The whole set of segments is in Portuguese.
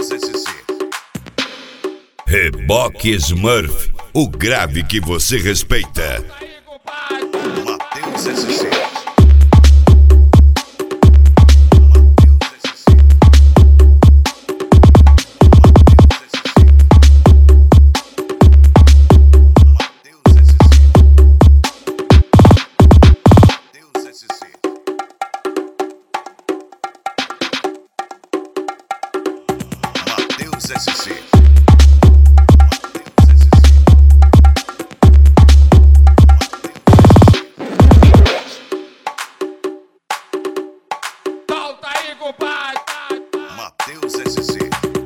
Reboque Smurf, o grave que você respeita. Matheus SC. Solta aí, compadre! Matheus SC.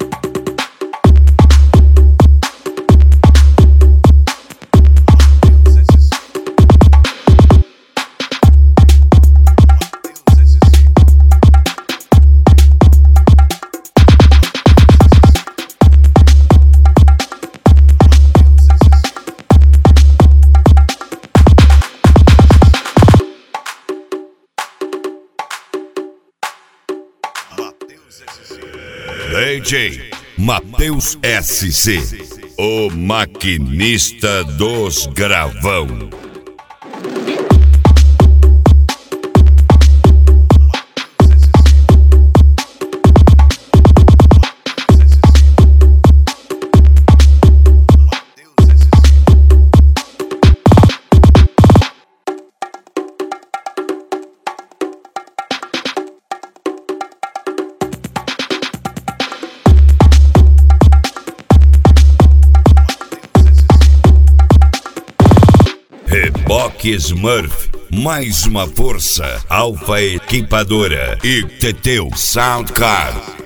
DJ Matheus SC, o maquinista dos gravão. Reboque Smurf, mais uma força, Alfa Equipadora e Teteu Soundcard.